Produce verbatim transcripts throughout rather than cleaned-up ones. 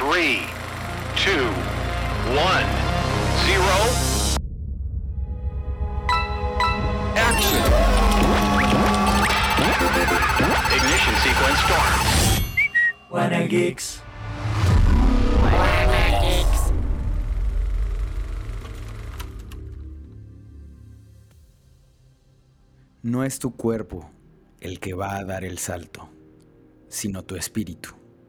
Three, two, one, zero. Action. Ignition sequence start. Wanna Geeks. No es tu cuerpo el que va a dar el salto, sino tu espíritu.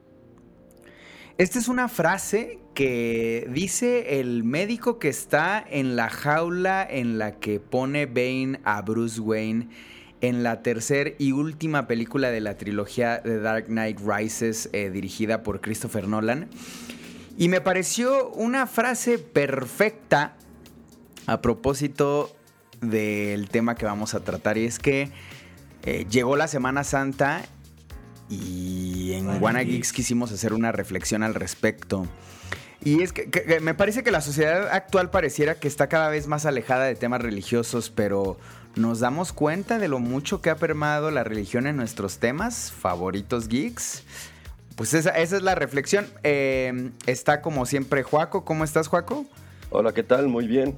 Esta es una frase que dice el médico que está en la jaula en la que pone Bane a Bruce Wayne en la tercera y última película de la trilogía de Dark Knight Rises, eh, dirigida por Christopher Nolan. Y me pareció una frase perfecta a propósito del tema que vamos a tratar, y es que eh, llegó la Semana Santa y en Wanna Geeks quisimos hacer una reflexión al respecto. Y es que, que, que me parece que la sociedad actual pareciera que está cada vez más alejada de temas religiosos, pero ¿nos damos cuenta de lo mucho que ha permeado la religión en nuestros temas favoritos geeks? Pues esa, esa es la reflexión. Eh, está como siempre Joaco. ¿Cómo estás, Joaco? Hola, ¿qué tal? Muy bien.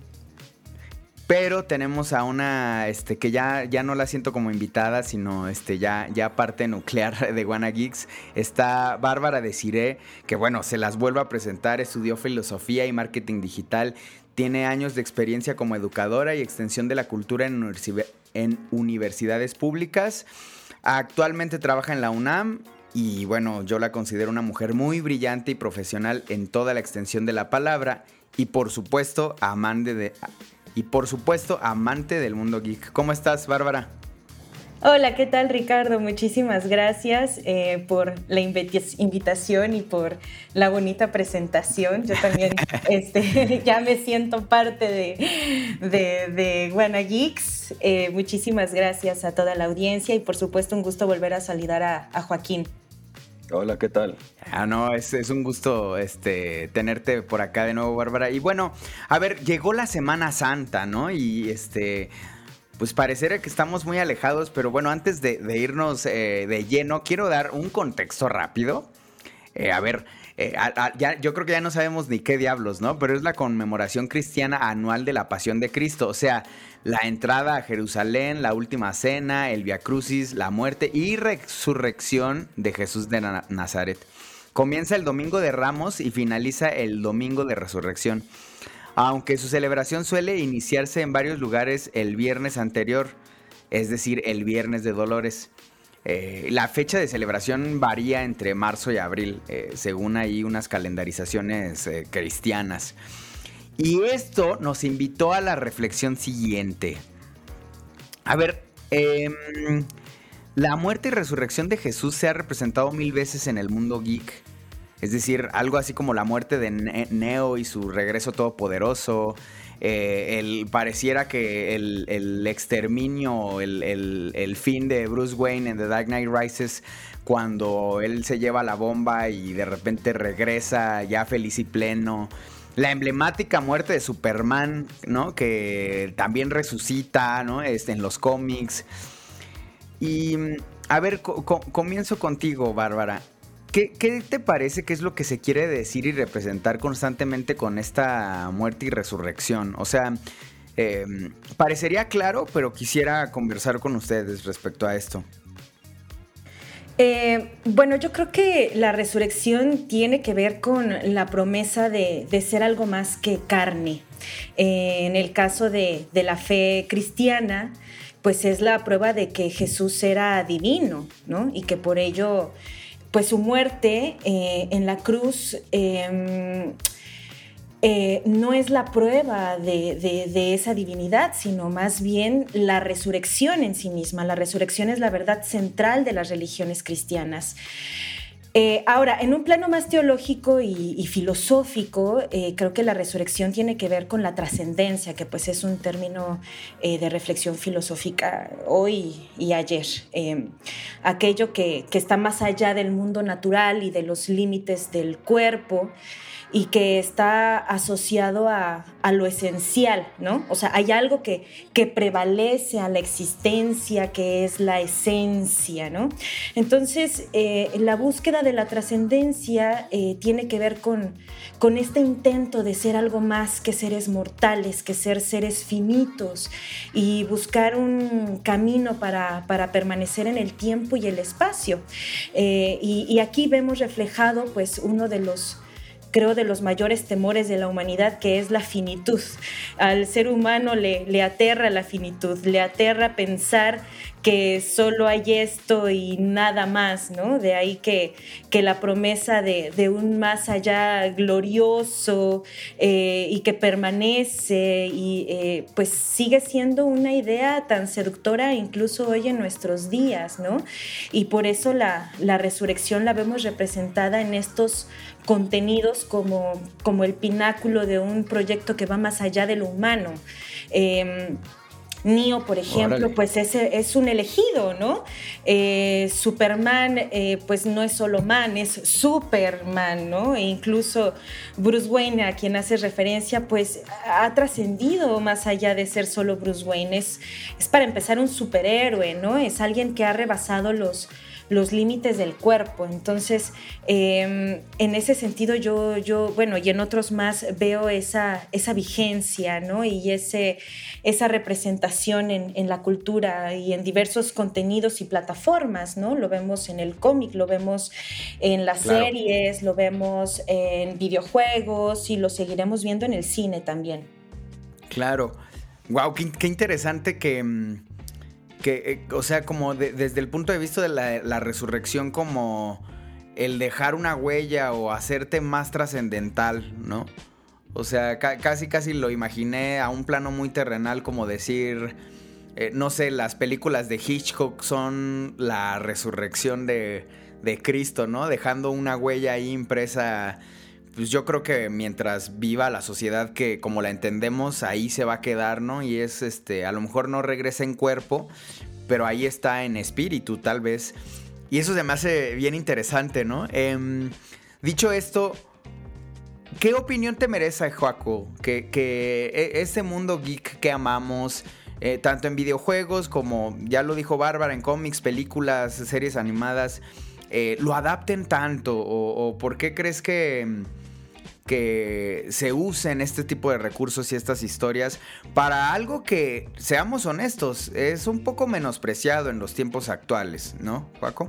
Pero tenemos a una este, que ya, ya no la siento como invitada, sino este, ya, ya parte nuclear de Wanna Geeks. Está Bárbara Desiré, que bueno, se las vuelvo a presentar. Estudió filosofía y marketing digital. Tiene años de experiencia como educadora y extensión de la cultura en, universi- en universidades públicas. Actualmente trabaja en la UNAM y bueno, yo la considero una mujer muy brillante y profesional en toda la extensión de la palabra. Y por supuesto, amante de... Y por supuesto, amante del mundo geek. ¿Cómo estás, Bárbara? Hola, ¿qué tal, Ricardo? Muchísimas gracias eh, por la invit- invitación y por la bonita presentación. Yo también este, ya me siento parte de, de, de Wanna Geeks. Eh, muchísimas gracias a toda la audiencia y, por supuesto, un gusto volver a saludar a, a Joaquín. Hola, ¿qué tal? Ah, no, es, es un gusto este, tenerte por acá de nuevo, Bárbara. Y bueno, a ver, llegó la Semana Santa, ¿no? Y este, pues pareciera que estamos muy alejados, pero bueno, antes de, de irnos eh, de lleno, quiero dar un contexto rápido. Eh, a ver, eh, a, a, ya, yo creo que ya no sabemos ni qué diablos, ¿no? Pero es la conmemoración cristiana anual de la Pasión de Cristo, o sea, la entrada a Jerusalén, la última cena, el Vía Crucis, la muerte y resurrección de Jesús de Na- Nazaret. Comienza el Domingo de Ramos y finaliza el Domingo de Resurrección, aunque su celebración suele iniciarse en varios lugares el viernes anterior, es decir, el Viernes de Dolores. Eh, la fecha de celebración varía entre marzo y abril, eh, según ahí unas calendarizaciones eh, cristianas. Y esto nos invitó a la reflexión siguiente. A ver, eh, la muerte y resurrección de Jesús se ha representado mil veces en el mundo geek. Es decir, algo así como la muerte de Ne- Neo y su regreso todopoderoso. Eh, el, pareciera que el, el exterminio, el, el, el fin de Bruce Wayne en The Dark Knight Rises, cuando él se lleva la bomba y de repente regresa ya feliz y pleno. La emblemática muerte de Superman, ¿no? Que también resucita, ¿no? Este, en los cómics. Y, a ver, co- co- comienzo contigo, Bárbara. ¿Qué, ¿Qué te parece que es lo que se quiere decir y representar constantemente con esta muerte y resurrección? O sea, eh, parecería claro, pero quisiera conversar con ustedes respecto a esto. Eh, bueno, yo creo que la resurrección tiene que ver con la promesa de, de ser algo más que carne. Eh, en el caso de, de la fe cristiana, pues es la prueba de que Jesús era divino, ¿no? Y que por ello, pues su muerte eh, en la cruz eh, eh, no es la prueba de, de, de esa divinidad, sino más bien la resurrección en sí misma. La resurrección es la verdad central de las religiones cristianas. Eh, ahora, en un plano más teológico y, y filosófico, eh, creo que la resurrección tiene que ver con la trascendencia, que pues es un término eh, de reflexión filosófica hoy y ayer. Eh, aquello que, que está más allá del mundo natural y de los límites del cuerpo, y que está asociado a, a lo esencial, ¿no? O sea, hay algo que, que prevalece a la existencia, que es la esencia, ¿no? Entonces, eh, la búsqueda de la trascendencia eh, tiene que ver con, con este intento de ser algo más que seres mortales, que ser seres finitos, y buscar un camino para, para permanecer en el tiempo y el espacio. Eh, y, y aquí vemos reflejado, pues, uno de los creo, de los mayores temores de la humanidad, que es la finitud. Al ser humano le, le aterra la finitud, le aterra pensar que solo hay esto y nada más, ¿no? De ahí que, que la promesa de, de un más allá glorioso eh, y que permanece y eh, pues sigue siendo una idea tan seductora incluso hoy en nuestros días, ¿no? Y por eso la, la resurrección la vemos representada en estos contenidos como, como el pináculo de un proyecto que va más allá de lo humano. Eh, Neo, por ejemplo, Órale. pues es, es un elegido, ¿no? Eh, Superman, eh, pues no es solo man, es Superman, ¿no? E incluso Bruce Wayne, a quien hace referencia, pues ha trascendido más allá de ser solo Bruce Wayne. Es, es para empezar un superhéroe, ¿no? Es alguien que ha rebasado los... los límites del cuerpo. Entonces, eh, en ese sentido yo, yo, bueno, y en otros más veo esa, esa vigencia, ¿no? Y ese, esa representación en, en la cultura y en diversos contenidos y plataformas, ¿no? Lo vemos en el cómic, lo vemos en las claro. series, lo vemos en videojuegos y lo seguiremos viendo en el cine también. Claro. Wow, qué, qué interesante que... Que, eh, o sea, como de, desde el punto de vista de la, la resurrección, como el dejar una huella o hacerte más trascendental, ¿no? O sea, ca- casi casi lo imaginé a un plano muy terrenal, como decir, eh, no sé, las películas de Hitchcock son la resurrección de, de Cristo, ¿no? Dejando una huella ahí impresa. Pues yo creo que mientras viva la sociedad que como la entendemos, ahí se va a quedar, ¿no? Y es, este, a lo mejor no regresa en cuerpo, pero ahí está en espíritu, tal vez. Y eso se me hace bien interesante, ¿no? Eh, dicho esto, ¿qué opinión te merece, Joaco? Que, que este mundo geek que amamos, eh, tanto en videojuegos como, ya lo dijo Bárbara, en cómics, películas, series animadas, eh, lo adapten tanto? O, o por qué crees que... que se usen este tipo de recursos y estas historias para algo que, seamos honestos, es un poco menospreciado en los tiempos actuales, ¿no, Joaco?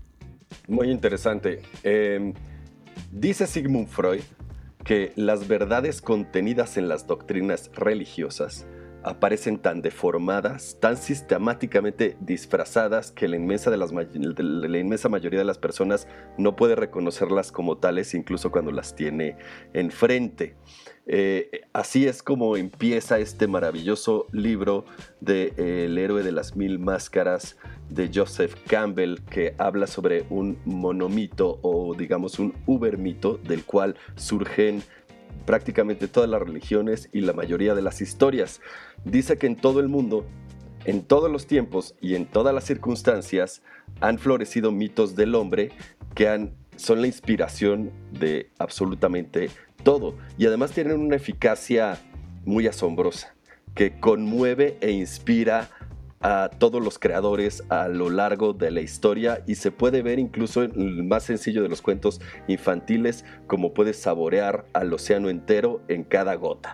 Muy interesante. Eh, dice Sigmund Freud que las verdades contenidas en las doctrinas religiosas aparecen tan deformadas, tan sistemáticamente disfrazadas, que la inmensa, de las, la inmensa mayoría de las personas no puede reconocerlas como tales, incluso cuando las tiene enfrente. Eh, así es como empieza este maravilloso libro de eh, El héroe de las mil máscaras, de Joseph Campbell, que habla sobre un monomito o digamos un ubermito del cual surgen prácticamente todas las religiones y la mayoría de las historias. Dice que en todo el mundo, en todos los tiempos y en todas las circunstancias han florecido mitos del hombre que han, son la inspiración de absolutamente todo, y además tienen una eficacia muy asombrosa que conmueve e inspira a todos los creadores a lo largo de la historia, y se puede ver incluso en el más sencillo de los cuentos infantiles como puedes saborear al océano entero en cada gota.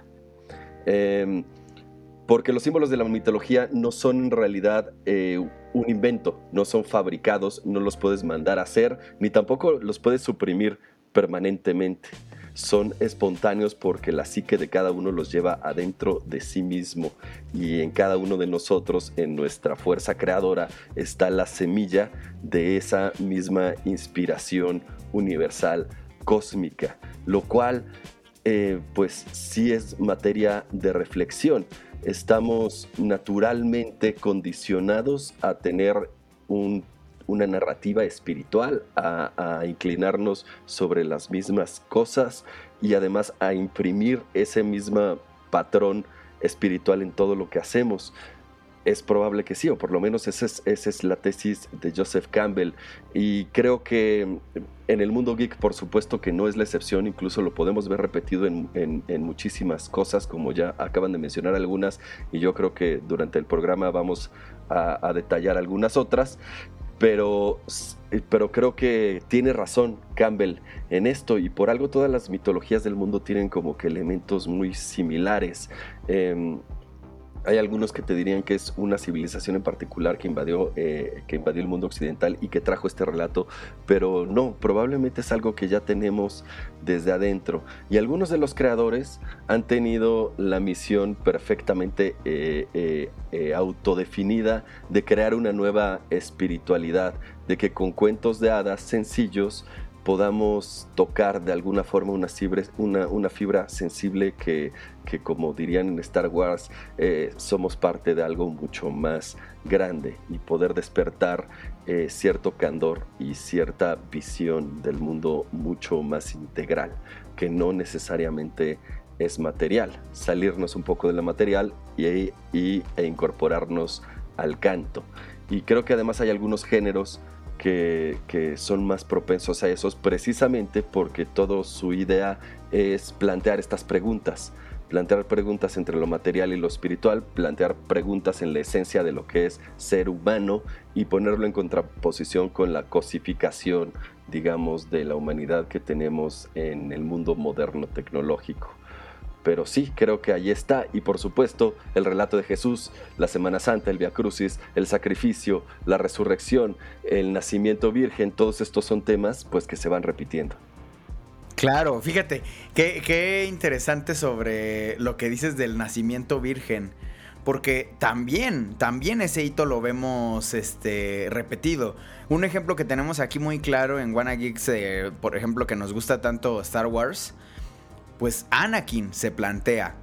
Eh, porque los símbolos de la mitología no son en realidad eh, un invento, no son fabricados, no los puedes mandar a hacer, ni tampoco los puedes suprimir permanentemente. Son espontáneos porque la psique de cada uno los lleva adentro de sí mismo, y en cada uno de nosotros, en nuestra fuerza creadora, está la semilla de esa misma inspiración universal, cósmica, lo cual eh, pues sí es materia de reflexión. Estamos naturalmente condicionados a tener un una narrativa espiritual, a, a inclinarnos sobre las mismas cosas y además a imprimir ese mismo patrón espiritual en todo lo que hacemos. es probable que sí, o por lo menos esa es, esa es la tesis de Joseph Campbell. Y creo que en el mundo geek, por supuesto que no es la excepción, incluso lo podemos ver repetido en, en, en muchísimas cosas, como ya acaban de mencionar algunas, y yo creo que durante el programa vamos a, a detallar algunas otras. Pero, pero creo que tiene razón Campbell en esto, y por algo todas las mitologías del mundo tienen como que elementos muy similares. Eh, Hay algunos que te dirían que es una civilización en particular que invadió, eh, que invadió el mundo occidental y que trajo este relato, pero no, probablemente es algo que ya tenemos desde adentro. Y algunos de los creadores han tenido la misión perfectamente eh, eh, eh, autodefinida de crear una nueva espiritualidad, de que con cuentos de hadas sencillos podamos tocar de alguna forma una fibra, una, una fibra sensible que, que, como dirían en Star Wars, eh, somos parte de algo mucho más grande, y poder despertar eh, cierto candor y cierta visión del mundo mucho más integral, que no necesariamente es material, salirnos un poco de lo material y, y, e incorporarnos al canto. Y creo que además hay algunos géneros Que, que son más propensos a esos, precisamente porque toda su idea es plantear estas preguntas, plantear preguntas entre lo material y lo espiritual, plantear preguntas en la esencia de lo que es ser humano y ponerlo en contraposición con la cosificación, digamos, de la humanidad que tenemos en el mundo moderno tecnológico. Pero sí, creo que ahí está, y por supuesto el relato de Jesús, la Semana Santa, el Vía Crucis, el sacrificio, la resurrección, el nacimiento virgen, todos estos son temas pues que se van repitiendo. Claro, fíjate, qué, qué interesante sobre lo que dices del nacimiento virgen, porque también, también ese hito lo vemos este, repetido. Un ejemplo que tenemos aquí muy claro en Wanna Geeks, eh, por ejemplo, que nos gusta tanto Star Wars, pues Anakin se plantea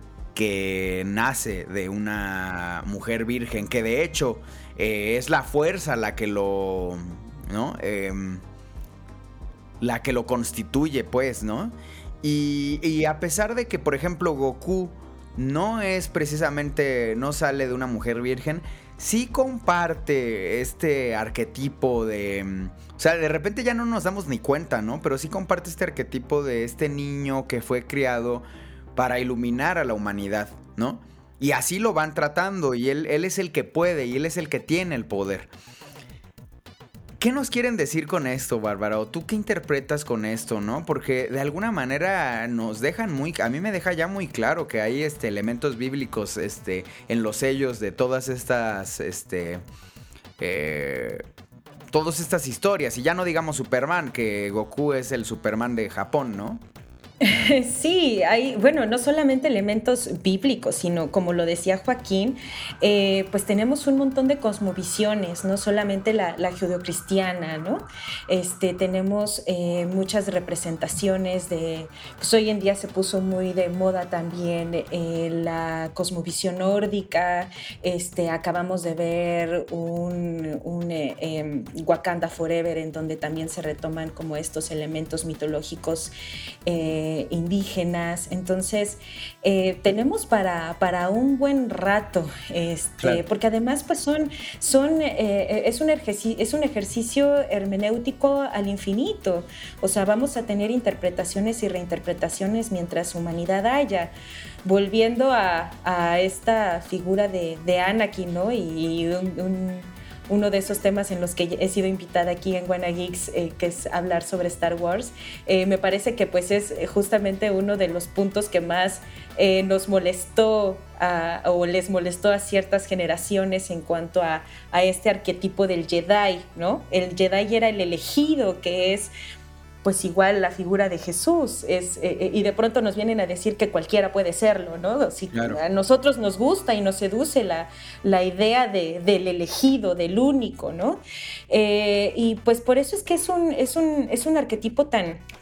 que nace de una mujer virgen, que de hecho eh, es la fuerza la que lo, ¿no? Eh, la que lo constituye, pues, ¿no? Y, y a pesar de que, por ejemplo, Goku no es precisamente, no sale de una mujer virgen, sí comparte este arquetipo de... O sea, de repente ya no nos damos ni cuenta, ¿no? Pero sí comparte este arquetipo de este niño que fue criado para iluminar a la humanidad, ¿no? Y así lo van tratando, y él, él es el que puede, y él es el que tiene el poder. ¿Qué nos quieren decir con esto, Bárbara? ¿O tú qué interpretas con esto, no? Porque de alguna manera nos dejan muy... A mí me deja ya muy claro que hay este, elementos bíblicos este, en los sellos de todas estas... Este, eh, todas estas historias. Y ya no digamos Superman, que Goku es el Superman de Japón, ¿no? Sí, hay, bueno, no solamente elementos bíblicos, sino como lo decía Joaquín, eh, pues tenemos un montón de cosmovisiones, no solamente la, la judeocristiana, ¿no? Este, tenemos eh, muchas representaciones de, pues hoy en día se puso muy de moda también eh, la cosmovisión nórdica, este, acabamos de ver un, un eh, eh, Wakanda Forever, en donde también se retoman como estos elementos mitológicos eh, indígenas. Entonces eh, tenemos para, para un buen rato, este, claro. Porque además pues son, son eh, es, un ejercicio, es un ejercicio hermenéutico al infinito, o sea, vamos a tener interpretaciones y reinterpretaciones mientras humanidad haya. Volviendo a, a esta figura de, de Anakin, ¿no? Y un, un uno de esos temas en los que he sido invitada aquí en Wanna Geeks, eh, que es hablar sobre Star Wars, eh, me parece que pues es justamente uno de los puntos que más eh, nos molestó a, o les molestó a ciertas generaciones en cuanto a, a este arquetipo del Jedi, ¿no? El Jedi era el elegido, que es pues igual la figura de Jesús, es, eh, y de pronto nos vienen a decir que cualquiera puede serlo, ¿no? Si claro. A nosotros nos gusta y nos seduce la, la idea de, del elegido, del único, ¿no? Eh, y pues por eso es que es un, es un, es un arquetipo tan,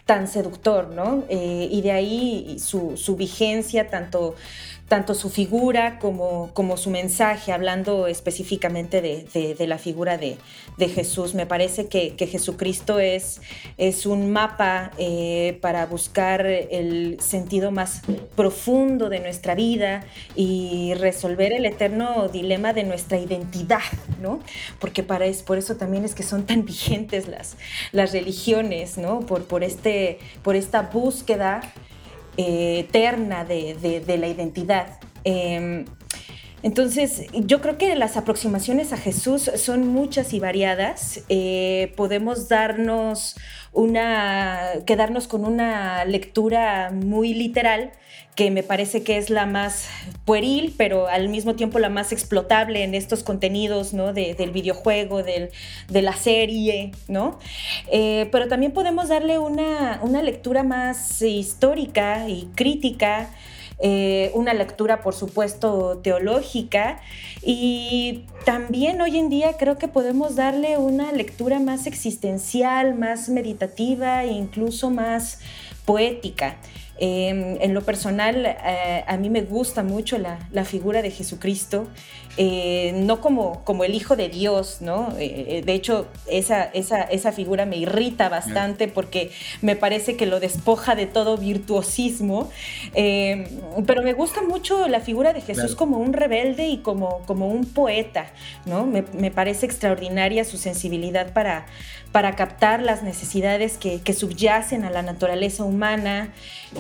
tan seductor, ¿no? Eh, y de ahí su, su vigencia, tanto, tanto su figura como, como su mensaje, hablando específicamente de, de, de la figura de, de Jesús. Me parece que, que Jesucristo es, es un mapa eh, para buscar el sentido más profundo de nuestra vida y resolver el eterno dilema de nuestra identidad, ¿no? Porque para es, por eso también es que son tan vigentes las, las religiones, ¿no? Por, por, este, por esta búsqueda eh, eterna de, de, de la identidad. Eh, Entonces, yo creo que las aproximaciones a Jesús son muchas y variadas. Eh, podemos darnos una, quedarnos con una lectura muy literal, que me parece que es la más pueril, pero al mismo tiempo la más explotable en estos contenidos, ¿no? de, del videojuego, del, de la serie, ¿no? Eh, pero también podemos darle una, una lectura más histórica y crítica, Eh, una lectura, por supuesto, teológica, y también hoy en día creo que podemos darle una lectura más existencial, más meditativa e incluso más poética. Eh, en lo personal, eh, a mí me gusta mucho la, la figura de Jesucristo, eh, no como, como el Hijo de Dios, ¿no? Eh, de hecho, esa, esa, esa figura me irrita bastante porque me parece que lo despoja de todo virtuosismo, eh, pero me gusta mucho la figura de Jesús, claro, como un rebelde y como, como un poeta, ¿no? Me, me parece extraordinaria su sensibilidad para, para captar las necesidades que, que subyacen a la naturaleza humana,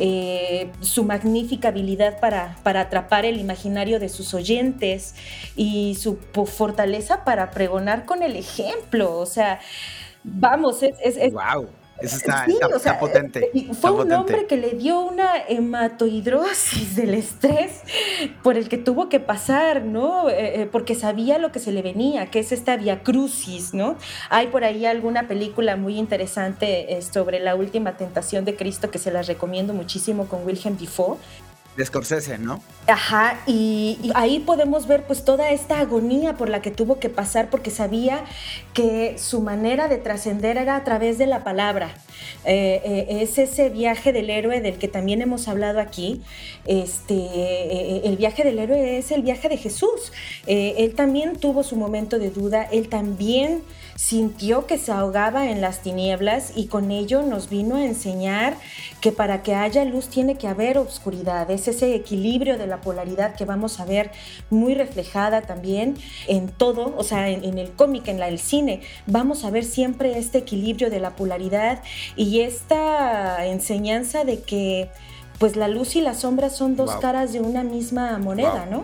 eh, su magnífica habilidad para, para atrapar el imaginario de sus oyentes y su fortaleza para pregonar con el ejemplo. O sea, vamos, es... es, es ¡Wow! Eso está, sí, está, o sea, está potente. Fue está un potente. hombre que le dio una hematohidrosis del estrés por el que tuvo que pasar, ¿no? Eh, eh, porque sabía lo que se le venía, que es esta vía crucis, ¿no? Hay por ahí alguna película muy interesante eh, sobre la última tentación de Cristo que se las recomiendo muchísimo, con Willem Dafoe. De Scorsese, ¿no? Ajá, y, y ahí podemos ver pues toda esta agonía por la que tuvo que pasar, porque sabía que su manera de trascender era a través de la palabra. Eh, eh, es ese viaje del héroe del que también hemos hablado aquí. Este, eh, el viaje del héroe es el viaje de Jesús. Eh, él también tuvo su momento de duda, él también sintió que se ahogaba en las tinieblas, y con ello nos vino a enseñar que para que haya luz tiene que haber oscuridad. Es ese equilibrio de la polaridad que vamos a ver muy reflejada también en todo, o sea, en, en el cómic, en la, el cine. Vamos a ver siempre este equilibrio de la polaridad y esta enseñanza de que pues la luz y la sombra son dos wow. caras de una misma moneda, wow. ¿no?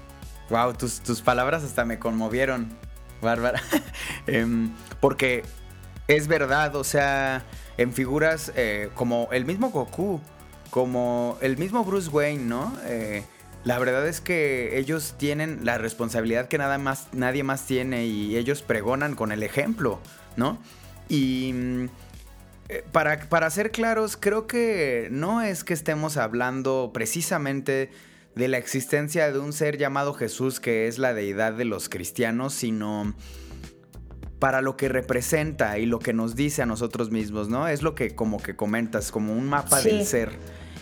Wow, tus, tus palabras hasta me conmovieron, Bárbara. eh, porque es verdad, o sea, en figuras eh, como el mismo Goku, como el mismo Bruce Wayne, ¿no? Eh, la verdad es que ellos tienen la responsabilidad que nada más, nadie más tiene, y ellos pregonan con el ejemplo, ¿no? Y eh, para, para ser claros, creo que no es que estemos hablando precisamente de la existencia de un ser llamado Jesús, que es la deidad de los cristianos, sino para lo que representa y lo que nos dice a nosotros mismos, ¿no? Es lo que como que comentas, como un mapa sí. del ser.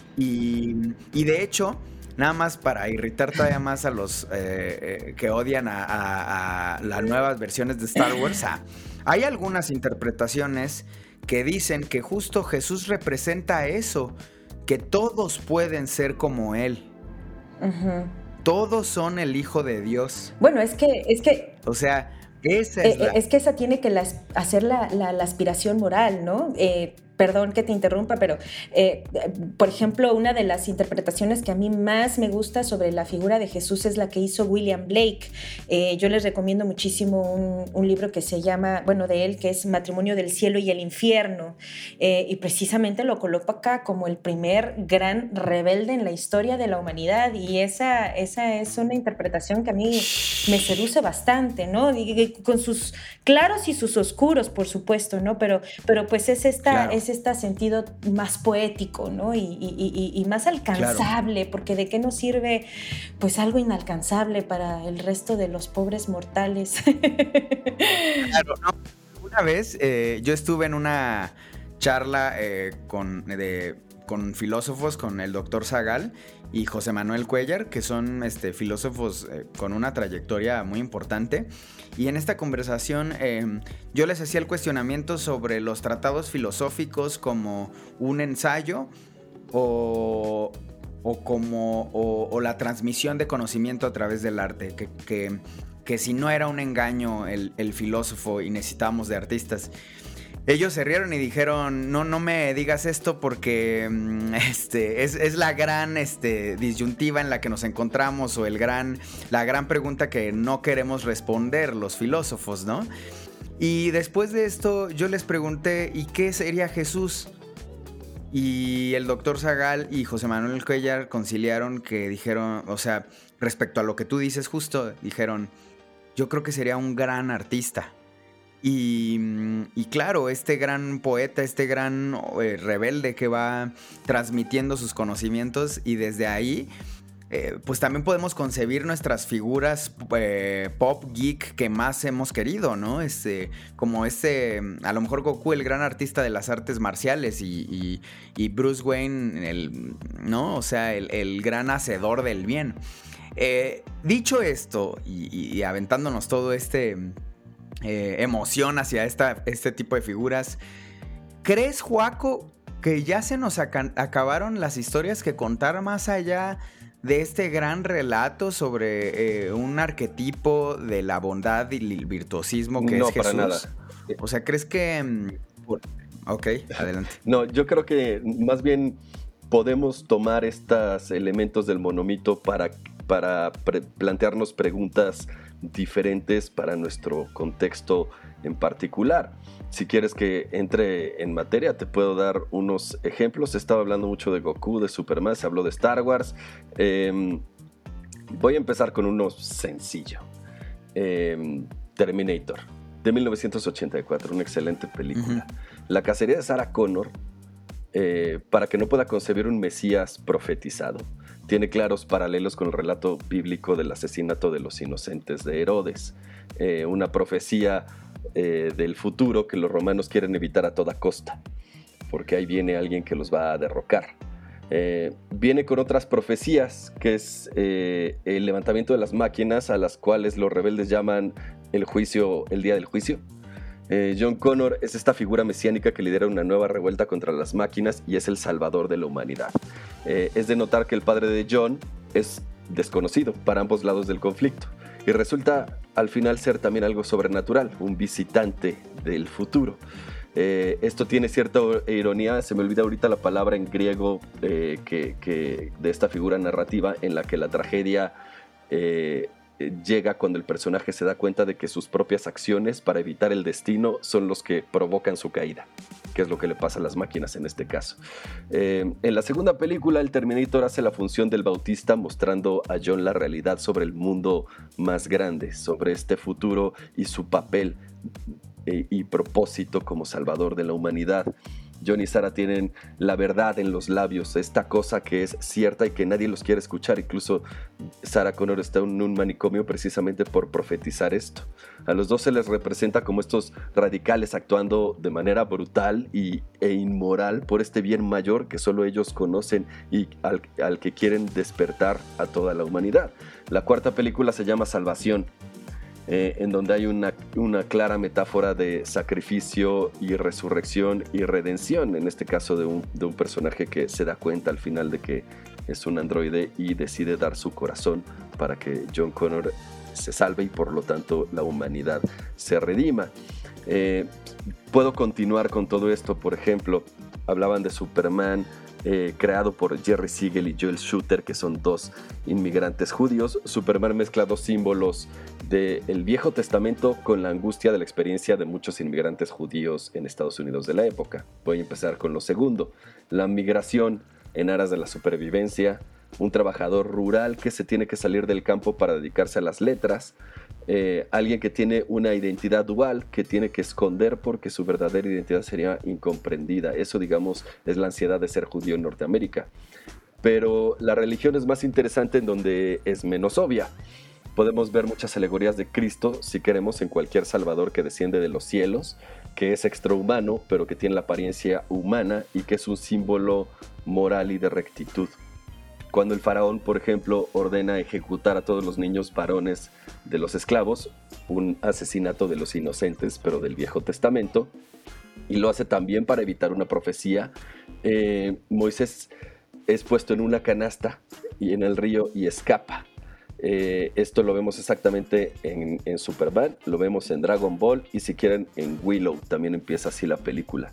Y, y de hecho, nada más para irritar todavía más a los eh, eh, que odian a, a, a las nuevas versiones de Star Wars, ah, hay algunas interpretaciones que dicen que justo Jesús representa eso, que todos pueden ser como Él. Uh-huh. Todos son el Hijo de Dios. Bueno, es que... Es que... O sea, esa es eh, la... Es que esa tiene que la, hacer la, la, la aspiración moral, ¿no? Eh, perdón que te interrumpa, pero, eh, por ejemplo, una de las interpretaciones que a mí más me gusta sobre la figura de Jesús es la que hizo William Blake. Eh, yo les recomiendo muchísimo un, un libro que se llama, bueno, de él, que es Matrimonio del Cielo y el Infierno, eh, y precisamente lo coloco acá como el primer gran rebelde en la historia de la humanidad, y esa, esa es una interpretación que a mí me seduce bastante, ¿no? Y, y con sus claros y sus oscuros, por supuesto, ¿no? Pero, pero pues es esta... Claro. Es este sentido más poético, ¿no? Y, y, y, y más alcanzable, claro. Porque ¿de qué nos sirve pues algo inalcanzable para el resto de los pobres mortales? Claro, no. Una vez eh, yo estuve en una charla eh, con, de, con filósofos, con el doctor Zagal y José Manuel Cuéllar, que son este, filósofos eh, con una trayectoria muy importante. Y en esta conversación eh, yo les hacía el cuestionamiento sobre los tratados filosóficos como un ensayo o, o como o, o la transmisión de conocimiento a través del arte, que, que, que si no era un engaño el, el filósofo y necesitábamos de artistas. Ellos se rieron y dijeron, no, no me digas esto porque este, es, es la gran este, disyuntiva en la que nos encontramos o el gran, la gran pregunta que no queremos responder los filósofos, ¿no? Y después de esto yo les pregunté, ¿y qué sería Jesús? Y el doctor Zagal y José Manuel Cuéllar conciliaron que dijeron, o sea, respecto a lo que tú dices justo, dijeron, yo creo que sería un gran artista. Y, y claro, este gran poeta, este gran eh, rebelde que va transmitiendo sus conocimientos y desde ahí, eh, pues también podemos concebir nuestras figuras eh, pop geek que más hemos querido, ¿no? Este, como este, a lo mejor Goku, el gran artista de las artes marciales y, y, y Bruce Wayne, el, ¿no? O sea, el, el gran hacedor del bien. Eh, dicho esto y, y, y aventándonos todo este... Eh, emoción hacia esta, este tipo de figuras, ¿crees, Joaco, que ya se nos aca- acabaron las historias que contar más allá de este gran relato sobre eh, un arquetipo de la bondad y el virtuosismo que no, es Jesús? No, para nada. O sea, ¿crees que...? Ok, adelante. No, yo creo que más bien podemos tomar estos elementos del monomito para, para pre- plantearnos preguntas diferentes para nuestro contexto en particular. Si quieres que entre en materia, te puedo dar unos ejemplos. Estaba hablando mucho de Goku, de Superman, se habló de Star Wars. Eh, voy a empezar con uno sencillo. Eh, Terminator, de mil novecientos ochenta y cuatro, una excelente película. Uh-huh. La cacería de Sarah Connor, eh, para que no pueda concebir un Mesías profetizado, tiene claros paralelos con el relato bíblico del asesinato de los inocentes de Herodes, eh, una profecía eh, del futuro que los romanos quieren evitar a toda costa, porque ahí viene alguien que los va a derrocar. Eh, viene con otras profecías, que es eh, el levantamiento de las máquinas, a las cuales los rebeldes llaman el juicio, el día del juicio. Eh, John Connor es esta figura mesiánica que lidera una nueva revuelta contra las máquinas y es el salvador de la humanidad. Eh, es de notar que el padre de John es desconocido para ambos lados del conflicto y resulta al final ser también algo sobrenatural, un visitante del futuro. Eh, esto tiene cierta ironía, se me olvida ahorita la palabra en griego eh, que, que de esta figura narrativa en la que la tragedia eh, llega cuando el personaje se da cuenta de que sus propias acciones para evitar el destino son los que provocan su caída, que es lo que le pasa a las máquinas en este caso. Eh, en la segunda película, el Terminator hace la función del Bautista, mostrando a John la realidad sobre el mundo más grande, sobre este futuro y su papel eh, y propósito como salvador de la humanidad. John y Sarah tienen la verdad en los labios, esta cosa que es cierta y que nadie los quiere escuchar. Incluso Sarah Connor está en un manicomio precisamente por profetizar esto. A los dos se les representa como estos radicales actuando de manera brutal y, e inmoral por este bien mayor que solo ellos conocen y al, al que quieren despertar a toda la humanidad. La cuarta película se llama Salvación. Eh, en donde hay una, una clara metáfora de sacrificio y resurrección y redención, en este caso de un, de un personaje que se da cuenta al final de que es un androide y decide dar su corazón para que John Connor se salve y por lo tanto la humanidad se redima. Eh, puedo continuar con todo esto. Por ejemplo, hablaban de Superman, Eh, creado por Jerry Siegel y Joel Shuster, que son dos inmigrantes judíos. Superman mezcla dos símbolos del Viejo Testamento con la angustia de la experiencia de muchos inmigrantes judíos en Estados Unidos de la época. Voy a empezar con lo segundo, la migración en aras de la supervivencia, un trabajador rural que se tiene que salir del campo para dedicarse a las letras, eh, alguien que tiene una identidad dual que tiene que esconder porque su verdadera identidad sería incomprendida. Eso, digamos, es la ansiedad de ser judío en Norteamérica. Pero la religión es más interesante en donde es menos obvia. Podemos ver muchas alegorías de Cristo, si queremos, en cualquier salvador que desciende de los cielos, que es extrahumano, pero que tiene la apariencia humana y que es un símbolo moral y de rectitud. Cuando el faraón, por ejemplo, ordena ejecutar a todos los niños varones de los esclavos, un asesinato de los inocentes, pero del Viejo Testamento, y lo hace también para evitar una profecía, eh, Moisés es puesto en una canasta y en el río y escapa. Eh, esto lo vemos exactamente en, en Superman, lo vemos en Dragon Ball y si quieren en Willow, también empieza así la película.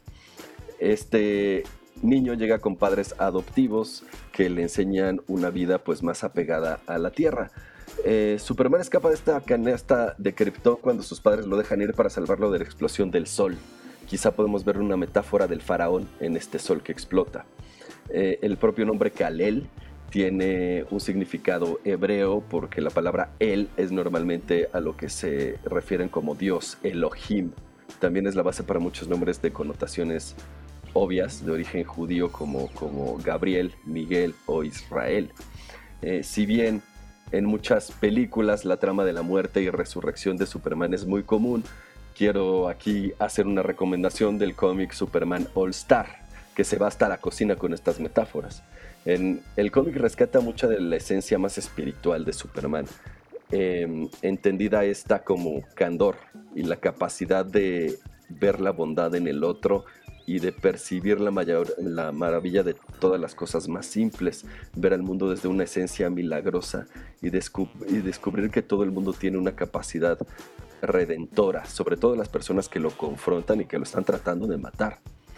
Este niño llega con padres adoptivos que le enseñan una vida pues más apegada a la tierra. Eh, Superman escapa de esta canasta de Krypton cuando sus padres lo dejan ir para salvarlo de la explosión del sol. Quizá podemos ver una metáfora del faraón en este sol que explota. Eh, el propio nombre Kal-El tiene un significado hebreo porque la palabra El es normalmente a lo que se refieren como Dios, Elohim. También es la base para muchos nombres de connotaciones obvias de origen judío como, como Gabriel, Miguel o Israel. Eh, si bien en muchas películas la trama de la muerte y resurrección de Superman es muy común, quiero aquí hacer una recomendación del cómic Superman All Star, que se va hasta la cocina con estas metáforas. En el cómic rescata mucha de la esencia más espiritual de Superman, eh, entendida esta como candor y la capacidad de ver la bondad en el otro y de percibir la, mayor, la maravilla de todas las cosas más simples, ver al mundo desde una esencia milagrosa y, descu- y descubrir que todo el mundo tiene una capacidad redentora, sobre todo las personas que lo confrontan y que lo están tratando de matar.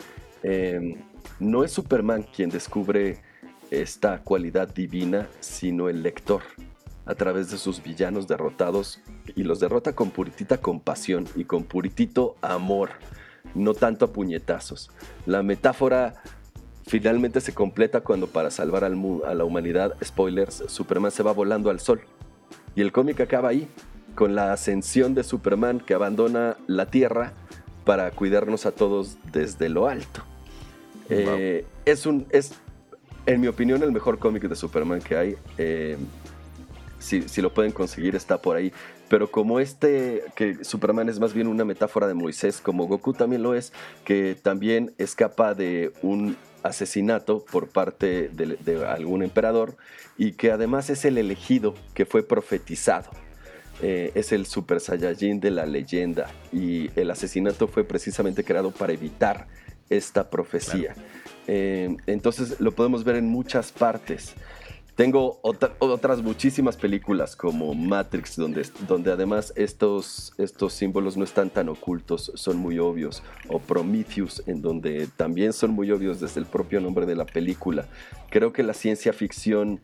Eh, no es Superman quien descubre esta cualidad divina, sino el lector, a través de sus villanos derrotados, y los derrota con puritita compasión y con puritito amor, no tanto a puñetazos. La metáfora finalmente se completa cuando, para salvar al mu- a la humanidad, spoilers, Superman se va volando al sol. Y el cómic acaba ahí, con la ascensión de Superman que abandona la Tierra para cuidarnos a todos desde lo alto. Wow. Eh, es, un, es, en mi opinión, el mejor cómic de Superman que hay. Eh, si, si lo pueden conseguir, está por ahí. Pero como este, que Superman es más bien una metáfora de Moisés, como Goku también lo es, que también escapa de un asesinato por parte de, de algún emperador y que además es el elegido que fue profetizado. Eh, es el Super Saiyajin de la leyenda y el asesinato fue precisamente creado para evitar esta profecía. Claro. Eh, entonces lo podemos ver en muchas partes. Tengo otra, otras muchísimas películas como Matrix, donde, donde además estos, estos símbolos no están tan ocultos, son muy obvios. O Prometheus, en donde también son muy obvios desde el propio nombre de la película. Creo que la ciencia ficción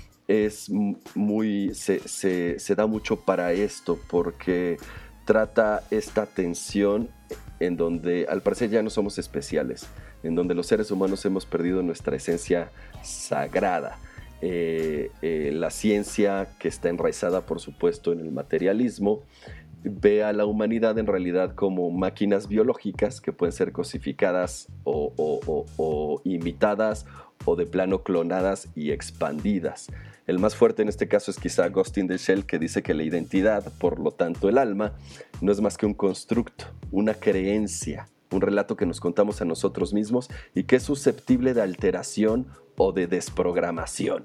es muy, se, se, se da mucho para esto, porque trata esta tensión en donde al parecer ya no somos especiales, en donde los seres humanos hemos perdido nuestra esencia sagrada. Eh, eh, la ciencia, que está enraizada por supuesto en el materialismo, ve a la humanidad en realidad como máquinas biológicas que pueden ser cosificadas o, o, o, o imitadas o de plano clonadas y expandidas. El más fuerte en este caso es quizá Ghost in the Shell, que dice que la identidad, por lo tanto el alma, no es más que un constructo, una creencia, un relato que nos contamos a nosotros mismos y que es susceptible de alteración o de desprogramación.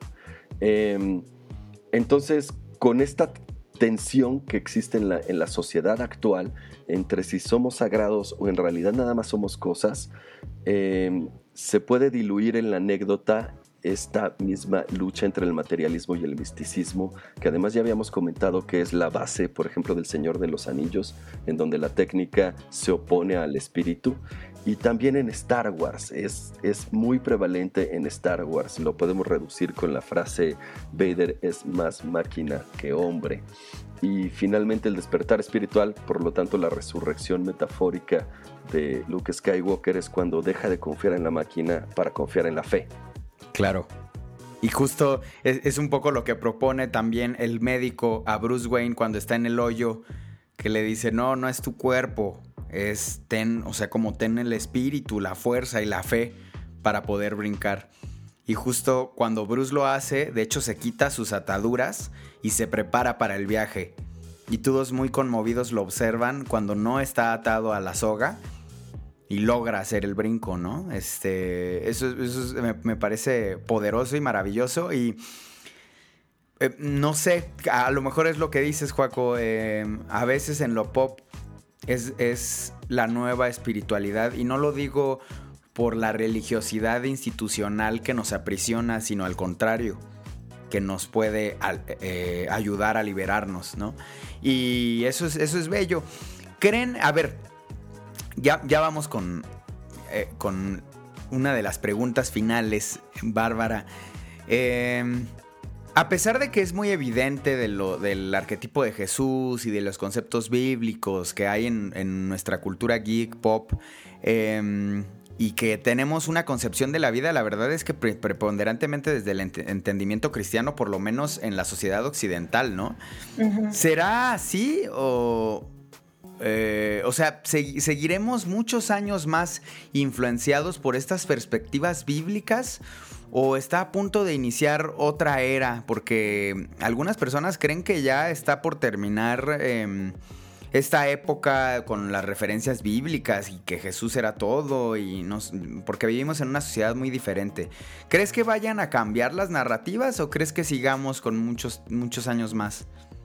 Eh, entonces, con esta tensión que existe en la, en la sociedad actual entre si somos sagrados o en realidad nada más somos cosas, eh, se puede diluir en la anécdota esta misma lucha entre el materialismo y el misticismo, que además ya habíamos comentado que es la base, por ejemplo, del Señor de los Anillos, en donde la técnica se opone al espíritu. Y también en Star Wars, es, es muy prevalente en Star Wars. Lo podemos reducir con la frase Vader es más máquina que hombre. Y finalmente el despertar espiritual, por lo tanto la resurrección metafórica de Luke Skywalker, es cuando deja de confiar en la máquina para confiar en la fe. Claro. Y justo es, es un poco lo que propone también el médico a Bruce Wayne cuando está en el hoyo, que le dice, no, no es tu cuerpo, es ten, o sea, como ten el espíritu, la fuerza y la fe para poder brincar. Y justo cuando Bruce lo hace, de hecho se quita sus ataduras y se prepara para el viaje. Y todos muy conmovidos lo observan cuando no está atado a la soga y logra hacer el brinco, ¿no? Este, eso, eso me, me parece poderoso y maravilloso y eh, no sé, a lo mejor es lo que dices, Joaco, eh, a veces en lo pop es, es la nueva espiritualidad y no lo digo por la religiosidad institucional que nos aprisiona, sino al contrario, que nos puede eh, ayudar a liberarnos, ¿no? Y eso es, eso es bello. ¿Creen? A ver, ya, ya vamos con, eh, con una de las preguntas finales, Bárbara. Eh, a pesar de que es muy evidente de lo, del arquetipo de Jesús y de los conceptos bíblicos que hay en, en nuestra cultura geek, pop, eh, y que tenemos una concepción de la vida, la verdad es que pre- preponderantemente desde el ent- entendimiento cristiano, por lo menos en la sociedad occidental, ¿no? Uh-huh. ¿Será así o...? Eh, o sea, ¿seg- ¿seguiremos muchos años más influenciados por estas perspectivas bíblicas? ¿O está a punto de iniciar otra era? Porque algunas personas creen que ya está por terminar eh, esta época con las referencias bíblicas y que Jesús era todo, y nos, porque vivimos en una sociedad muy diferente. ¿Crees que vayan a cambiar las narrativas o crees que sigamos con muchos, muchos años más?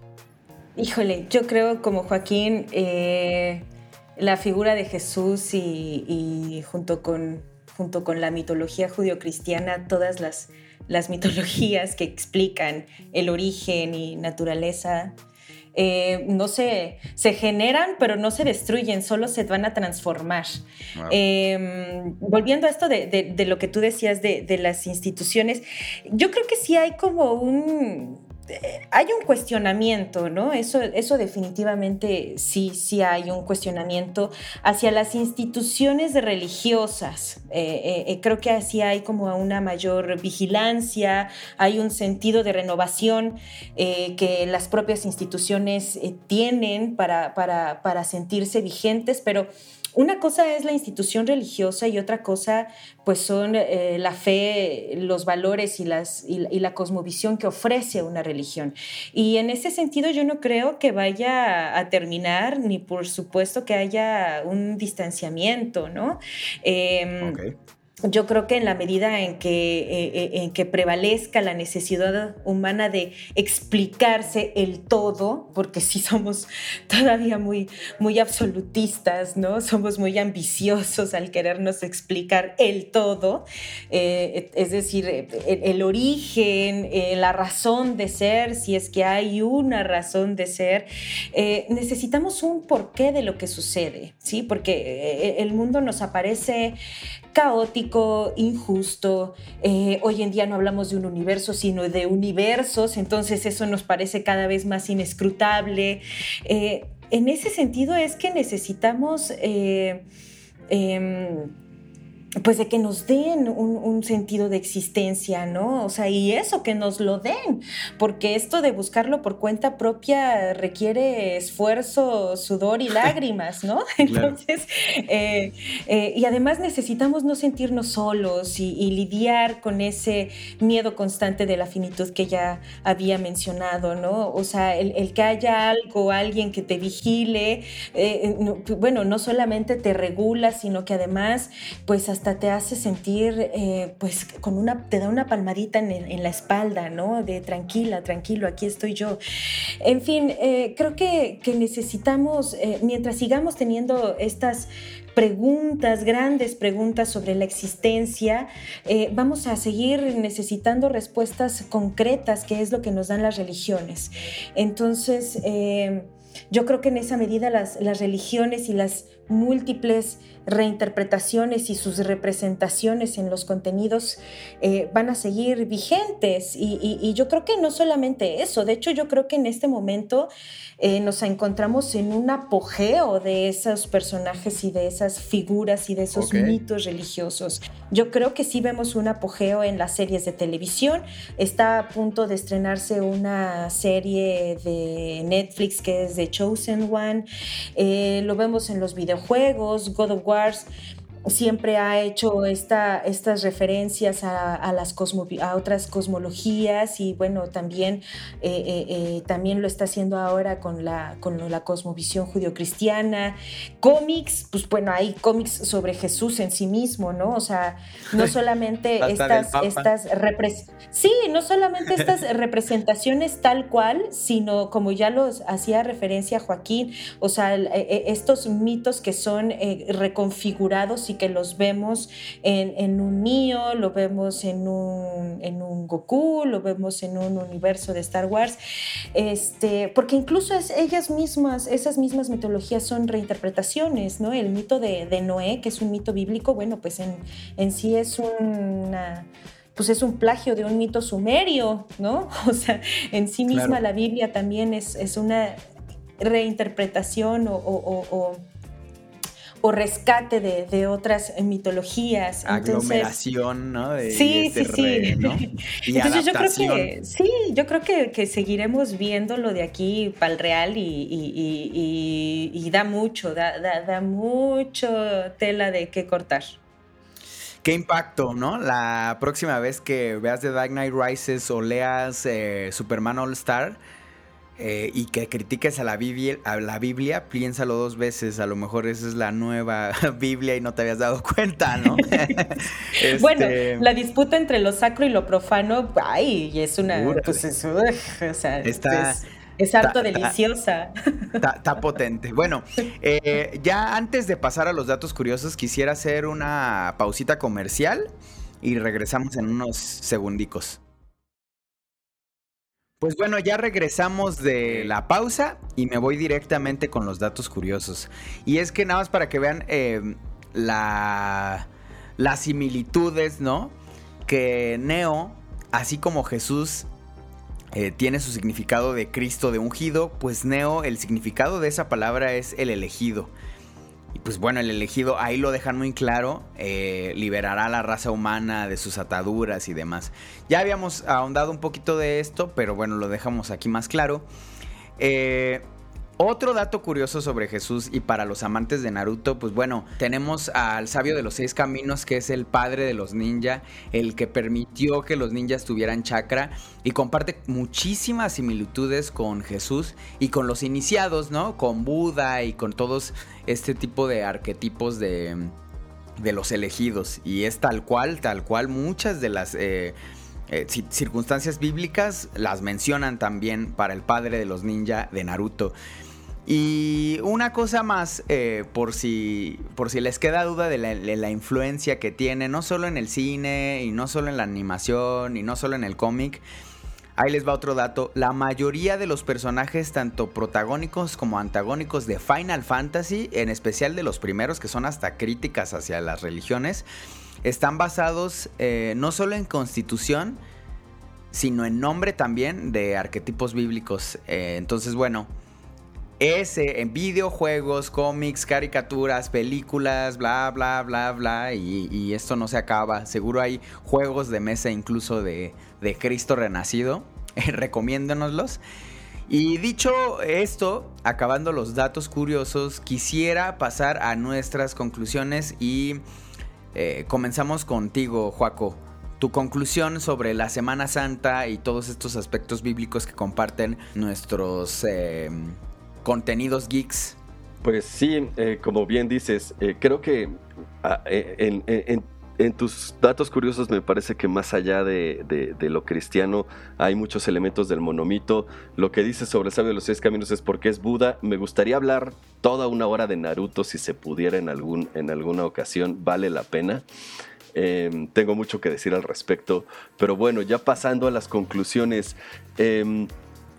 Híjole, yo creo como Joaquín, eh, la figura de Jesús y, y junto con, junto con la mitología judio-cristiana, todas las, las mitologías que explican el origen y naturaleza, eh, no se, se generan, pero no se destruyen, solo se van a transformar. Wow. Eh, volviendo a esto de, de, de lo que tú decías de, de las instituciones, yo creo que sí hay como un... Hay un cuestionamiento, ¿no? Eso, eso definitivamente sí, sí hay un cuestionamiento hacia las instituciones religiosas. Eh, eh, creo que así hay como una mayor vigilancia, hay un sentido de renovación eh, que las propias instituciones eh, tienen para, para, para sentirse vigentes, pero una cosa es la institución religiosa y otra cosa pues son eh, la fe, los valores y, las, y, y la cosmovisión que ofrece una religión. Y en ese sentido yo no creo que vaya a terminar, ni por supuesto que haya un distanciamiento, ¿no? Eh, okay. Yo creo que en la medida en que, eh, en que prevalezca la necesidad humana de explicarse el todo, porque sí somos todavía muy, muy absolutistas, ¿no? Somos muy ambiciosos al querernos explicar el todo, eh, es decir, el, el origen, eh, la razón de ser, si es que hay una razón de ser, eh, necesitamos un porqué de lo que sucede, ¿sí? Porque el mundo nos aparece caótico, injusto, eh, hoy en día no hablamos de un universo, sino de universos, entonces eso nos parece cada vez más inescrutable. Eh, en ese sentido es que necesitamos eh, eh, pues de que nos den un, un sentido de existencia, ¿no? O sea, y eso, que nos lo den, porque esto de buscarlo por cuenta propia requiere esfuerzo, sudor y lágrimas, ¿no? Entonces, claro. eh, eh, y además necesitamos no sentirnos solos y, y lidiar con ese miedo constante de la finitud que ya había mencionado, ¿no? O sea, el, el que haya algo, alguien que te vigile, eh, no, bueno, no solamente te regula, sino que además, pues hasta te hace sentir, eh, pues, con una, te da una palmadita en, en la espalda, ¿no? De tranquila, tranquilo, aquí estoy yo. En fin, eh, creo que, que necesitamos, eh, mientras sigamos teniendo estas preguntas, grandes preguntas sobre la existencia, eh, vamos a seguir necesitando respuestas concretas, que es lo que nos dan las religiones. Entonces, eh, yo creo que en esa medida las, las religiones y las múltiples reinterpretaciones y sus representaciones en los contenidos eh, van a seguir vigentes y, y, y yo creo que no solamente eso, de hecho yo creo que en este momento eh, nos encontramos en un apogeo de esos personajes y de esas figuras y de esos okay. mitos religiosos. Yo creo que sí vemos un apogeo en las series de televisión, está a punto de estrenarse una serie de Netflix que es The Chosen One, eh, lo vemos en los videojuegos, God of War. siempre ha hecho esta, estas referencias a, a, las cosmo, a otras cosmologías y bueno, también, eh, eh, eh, también lo está haciendo ahora con la, con la cosmovisión judio-cristiana. Cómics, pues bueno, hay cómics sobre Jesús en sí mismo, ¿no? O sea, no solamente estas, estas repres- sí, no solamente estas representaciones tal cual, sino como ya los hacía referencia Joaquín, o sea, estos mitos que son eh, reconfigurados y que los vemos en, en un Neo, lo vemos en un, en un Goku, lo vemos en un universo de Star Wars, este, porque incluso es, ellas mismas, esas mismas mitologías son reinterpretaciones, ¿no? El mito de, de Noé, que es un mito bíblico, bueno, pues en, en sí es una... pues es un plagio de un mito sumerio, ¿no? O sea, en sí misma claro. La Biblia también es, es una reinterpretación o, o, o, o rescate de, de otras mitologías. Aglomeración, entonces, ¿no? De, sí, de sí, sí. Re, ¿no? Y entonces adaptación. yo creo que, sí, yo creo que, que seguiremos viéndolo de aquí para el real y, y, y, y, y da mucho, da, da, da mucho tela de qué cortar. Qué impacto, ¿no? La próxima vez que veas The Dark Knight Rises o leas eh, Superman All Star eh, y que critiques a la, Biblia, a la Biblia, piénsalo dos veces. A lo mejor esa es la nueva Biblia y no te habías dado cuenta, ¿no? este... Bueno, la disputa entre lo sacro y lo profano, ay, es una... Ura, pues es, uh, o sea, está... es... Es harto ta, deliciosa. Está potente. Bueno, eh, ya antes de pasar a los datos curiosos, quisiera hacer una pausita comercial y regresamos en unos segundicos. Pues bueno, ya regresamos de la pausa y me voy directamente con los datos curiosos. Y es que nada más para que vean eh, la, las similitudes, ¿no? Que Neo, así como Jesús... Eh, tiene su significado de Cristo de ungido, pues Neo, el significado de esa palabra es el elegido. Y pues bueno, el elegido, ahí lo dejan muy claro, eh, liberará a la raza humana de sus ataduras y demás. Ya habíamos ahondado un poquito de esto, pero bueno, lo dejamos aquí más claro. Eh... Otro dato curioso sobre Jesús y para los amantes de Naruto, pues bueno, tenemos al sabio de los seis caminos, que es el padre de los ninja, el que permitió que los ninjas tuvieran chakra y comparte muchísimas similitudes con Jesús y con los iniciados, ¿no? Con Buda y con todos este tipo de arquetipos de, de los elegidos. Y es tal cual, tal cual muchas de las... Eh, Eh, circunstancias bíblicas las mencionan también para el padre de los ninja de Naruto. Y una cosa más, eh, por si por si les queda duda de la, de la influencia que tiene, no solo en el cine, y no solo en la animación, y no solo en el cómic. Ahí les va otro dato. La mayoría de los personajes, tanto protagónicos como antagónicos de Final Fantasy, en especial de los primeros, que son hasta críticas hacia las religiones, están basados eh, no solo en constitución, sino en nombre también de arquetipos bíblicos. Eh, entonces, bueno, ese en videojuegos, cómics, caricaturas, películas, bla, bla, bla, bla, y, y esto no se acaba. Seguro hay juegos de mesa incluso de, de Cristo renacido. Eh, recomiéndonoslos. Y dicho esto, acabando los datos curiosos, quisiera pasar a nuestras conclusiones y... Eh, comenzamos contigo, Joaco. Tu conclusión sobre la Semana Santa y todos estos aspectos bíblicos que comparten nuestros eh, contenidos geeks. Pues sí, eh, como bien dices, eh, creo que ah, en, en, en, en tus datos curiosos me parece que más allá de, de, de lo cristiano hay muchos elementos del monomito. Lo que dices sobre el sabio de los seis caminos es porque es Buda. Me gustaría hablar toda una hora de Naruto si se pudiera en, algún, en alguna ocasión, vale la pena. Eh, tengo mucho que decir al respecto, pero bueno, ya pasando a las conclusiones, eh,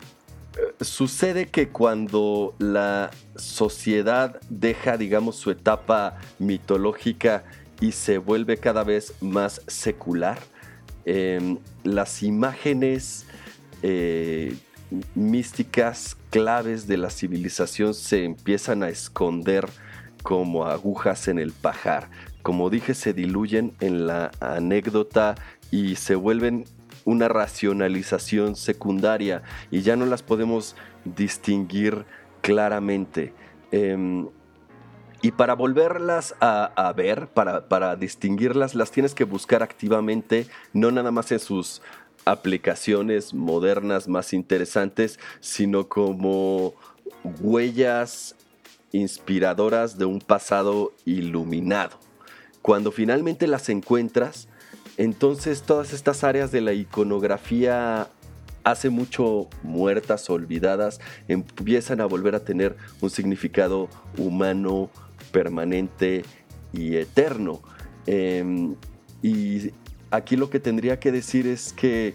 sucede que cuando la sociedad deja, digamos, su etapa mitológica y se vuelve cada vez más secular, eh, las imágenes eh, místicas claves de la civilización se empiezan a esconder como agujas en el pajar. Como dije, se diluyen en la anécdota y se vuelven una racionalización secundaria y ya no las podemos distinguir claramente. Eh, Y para volverlas a, a ver, para, para distinguirlas, las tienes que buscar activamente, no nada más en sus aplicaciones modernas más interesantes, sino como huellas inspiradoras de un pasado iluminado. Cuando finalmente las encuentras, entonces todas estas áreas de la iconografía hace mucho muertas, olvidadas, empiezan a volver a tener un significado humano, permanente y eterno. Eh, y aquí lo que tendría que decir es que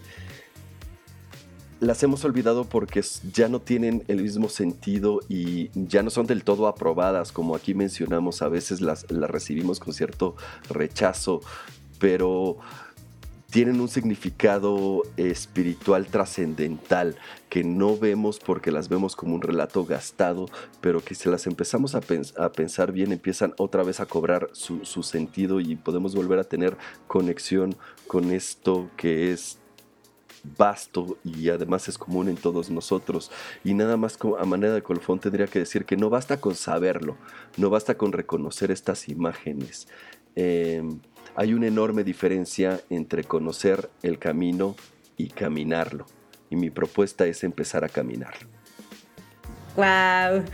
las hemos olvidado porque ya no tienen el mismo sentido y ya no son del todo aprobadas, como aquí mencionamos, a veces las, las recibimos con cierto rechazo, pero tienen un significado espiritual trascendental que no vemos porque las vemos como un relato gastado, pero que si las empezamos a, pens- a pensar bien, empiezan otra vez a cobrar su, su sentido y podemos volver a tener conexión con esto que es vasto y además es común en todos nosotros. Y nada más a manera de colofón tendría que decir que no basta con saberlo, no basta con reconocer estas imágenes. Eh, hay una enorme diferencia entre conocer el camino y caminarlo. Y mi propuesta es empezar a caminarlo. ¡Wow!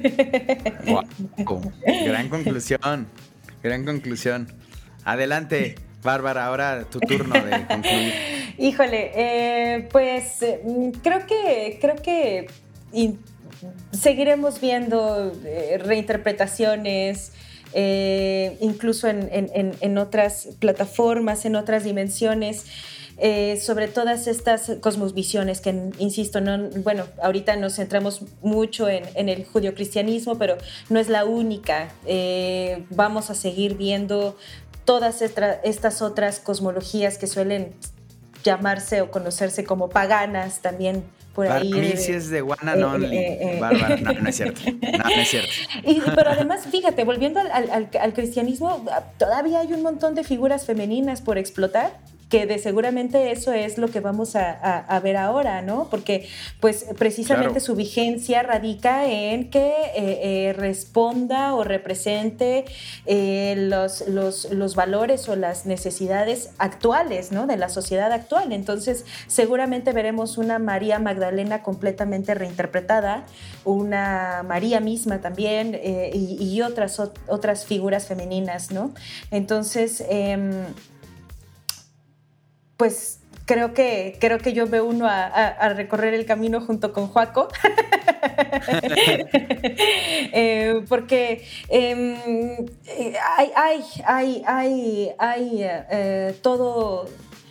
Wow. Gran conclusión, gran conclusión. Adelante, Bárbara, ahora tu turno de concluir. Híjole, eh, pues eh, creo que creo que y seguiremos viendo eh, reinterpretaciones, eh, incluso en, en, en otras plataformas, en otras dimensiones. Eh, sobre todas estas cosmovisiones que, insisto, no, bueno, ahorita nos centramos mucho en, en el judio-cristianismo, pero no es la única. Eh, vamos a seguir viendo todas esta, estas otras cosmologías que suelen llamarse o conocerse como paganas también. Por Para ahí, mí eh, sí es de one and eh, only, eh, eh. Bárbara. No, no es cierto. No, no es cierto. Y, pero además, fíjate, volviendo al, al, al cristianismo, todavía hay un montón de figuras femeninas por explotar, que de seguramente eso es lo que vamos a, a, a ver ahora, ¿no? Porque pues precisamente Claro. su vigencia radica en que eh, eh, responda o represente eh, los, los, los valores o las necesidades actuales, ¿no? De la sociedad actual. Entonces seguramente veremos una María Magdalena completamente reinterpretada, una María misma también, eh, y, y otras, otras figuras femeninas, ¿no? Entonces... Eh, pues creo que, creo que yo me uno a, a, a recorrer el camino junto con Joaco. eh, porque eh, hay, hay, hay, hay, hay eh, todo...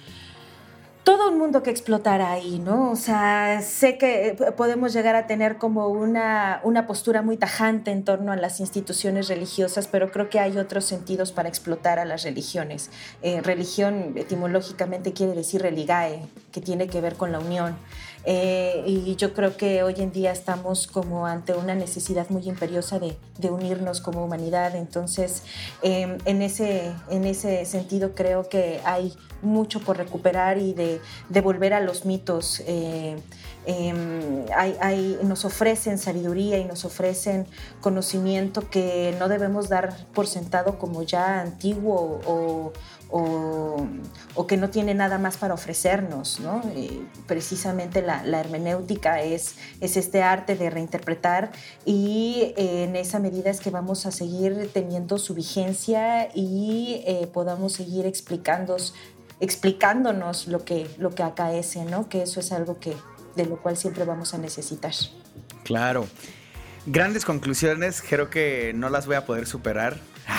todo un mundo que explotar ahí, ¿no? O sea, sé que podemos llegar a tener como una, una postura muy tajante en torno a las instituciones religiosas, pero creo que hay otros sentidos para explotar a las religiones. Eh, religión etimológicamente quiere decir religae, que tiene que ver con la unión. Eh, y yo creo que hoy en día estamos como ante una necesidad muy imperiosa de, de unirnos como humanidad. Entonces, eh, en, ese, en ese sentido creo que hay mucho por recuperar y de, de volver a los mitos. Eh, eh, hay, hay, nos ofrecen sabiduría y nos ofrecen conocimiento que no debemos dar por sentado como ya antiguo o, o, o que no tiene nada más para ofrecernos, ¿no? Eh, precisamente la, la hermenéutica es, es este arte de reinterpretar y eh, en esa medida es que vamos a seguir teniendo su vigencia y eh, podamos seguir explicando, explicándonos lo que, lo que acaece, ¿no? Que eso es algo que, de lo cual siempre vamos a necesitar. Claro. Grandes conclusiones, creo que no las voy a poder superar,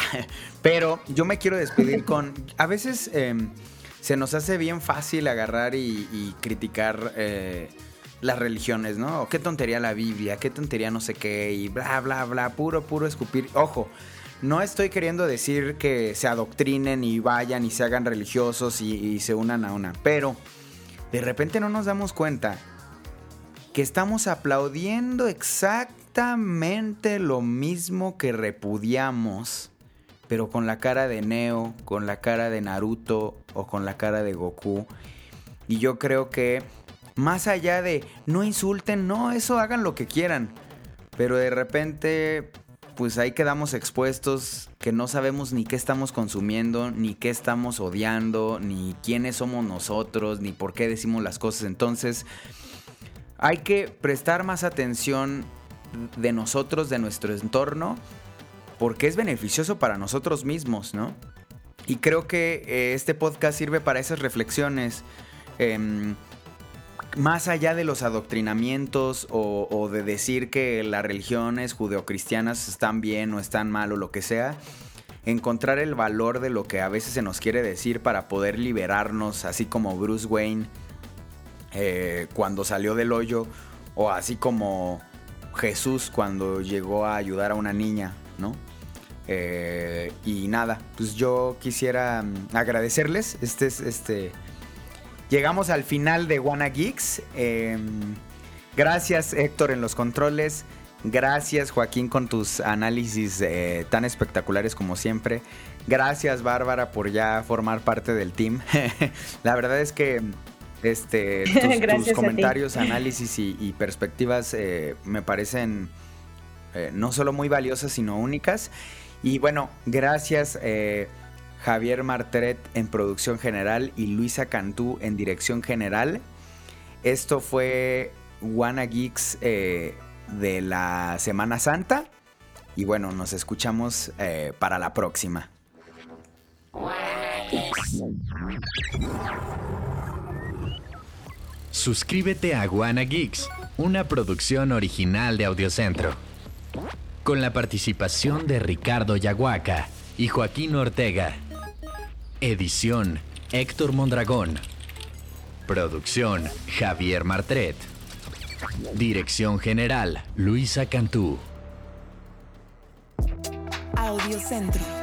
pero yo me quiero despedir con... A veces eh, se nos hace bien fácil agarrar y, y criticar eh, las religiones, ¿no? Qué tontería la Biblia, qué tontería no sé qué, y bla, bla, bla, puro, puro escupir. Ojo, no estoy queriendo decir que se adoctrinen y vayan y se hagan religiosos y, y se unan a una, pero de repente no nos damos cuenta que estamos aplaudiendo exactamente lo mismo que repudiamos, pero con la cara de Neo, con la cara de Naruto o con la cara de Goku. Y yo creo que más allá de no insulten, no, eso hagan lo que quieran, pero de repente pues ahí quedamos expuestos, que no sabemos ni qué estamos consumiendo, ni qué estamos odiando, ni quiénes somos nosotros, ni por qué decimos las cosas. Entonces, hay que prestar más atención de nosotros, de nuestro entorno, porque es beneficioso para nosotros mismos, ¿no? Y creo que eh, este podcast sirve para esas reflexiones. Eh, más allá de los adoctrinamientos o, o de decir que las religiones judeocristianas están bien o están mal o lo que sea, encontrar el valor de lo que a veces se nos quiere decir para poder liberarnos, así como Bruce Wayne eh, cuando salió del hoyo, o así como Jesús cuando llegó a ayudar a una niña, ¿no? Eh, y nada, pues yo quisiera agradecerles. Este es este. Llegamos al final de Wanna Geeks. Eh, gracias, Héctor, en los controles. Gracias, Joaquín, con tus análisis eh, tan espectaculares como siempre. Gracias, Bárbara, por ya formar parte del team. La verdad es que este, tus, tus comentarios, análisis y, y perspectivas eh, me parecen eh, no solo muy valiosas, sino únicas. Y bueno, gracias eh, Javier Martret en producción general y Luisa Cantú en dirección general. Esto fue Wanna Geeks eh, de la Semana Santa. Y bueno, nos escuchamos eh, para la próxima. Suscríbete a Wanna Geeks, una producción original de Audiocentro. Con la participación de Ricardo Yaguaca y Joaquín Ortega. Edición, Héctor Mondragón. Producción, Javier Martret. Dirección general, Luisa Cantú. Audiocentro.